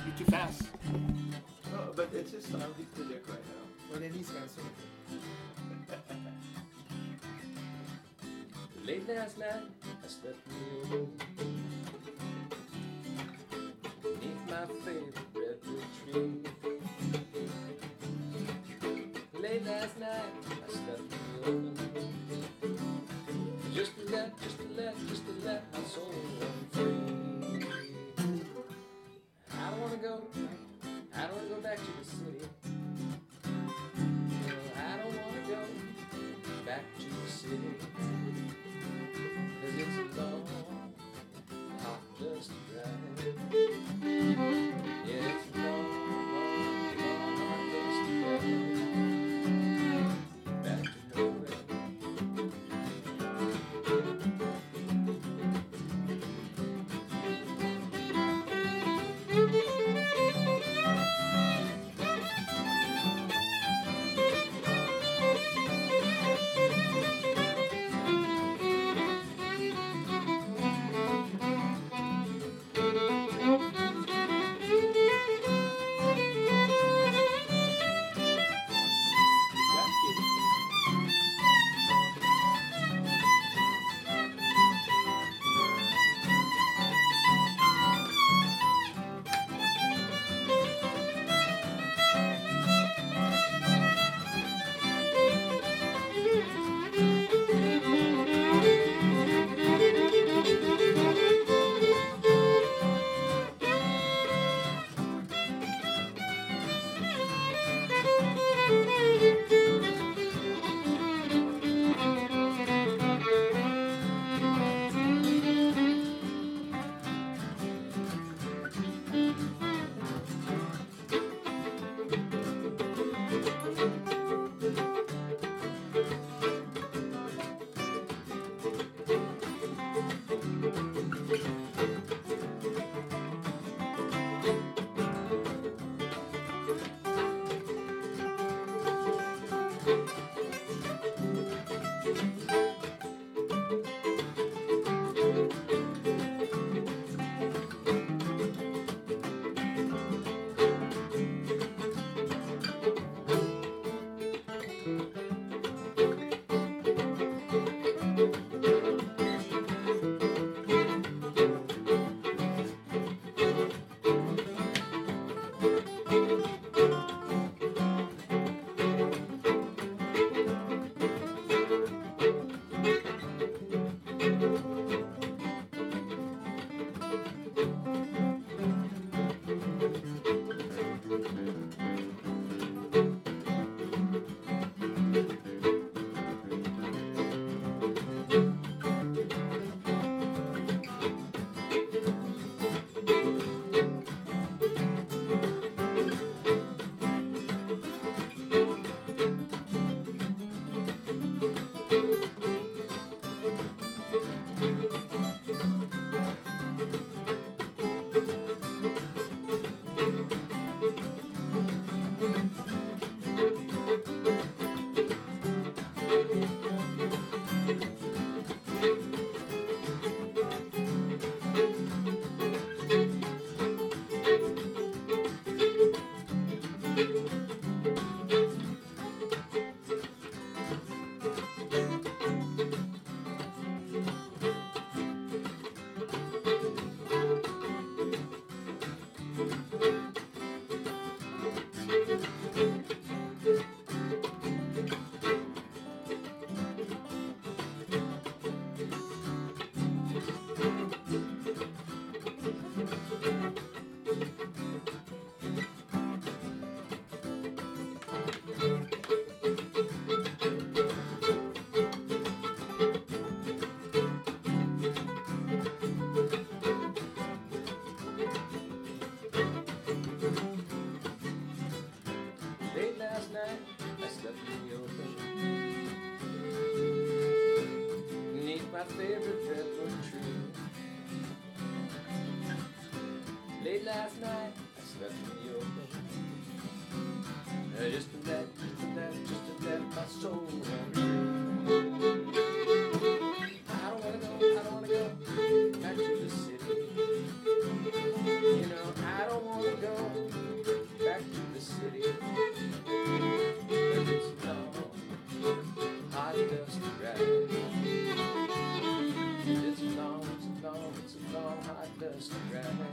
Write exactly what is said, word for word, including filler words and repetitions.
You're too fast. No, but it's just I'll leave the lyric right now. Well, then he's gonna sing it. Late last night, I slept in the room beneath my favorite redwood tree. Late last night, I slept in the open, just to let, just to let, just to let my soul run free. I don't wanna go, I don't wanna go back to the city. No, I don't wanna go back to the city. Cause it's a long, hot, dusty ride. Yeah, it's a long, long, long, hot, dusty ride. Back to nowhere. My favorite redwood tree. Late last night, I slept in the open. Uh, just to let, just to let, just to let my soul run free. I don't wanna go, I don't wanna go back to the city. You know, I don't wanna go just right.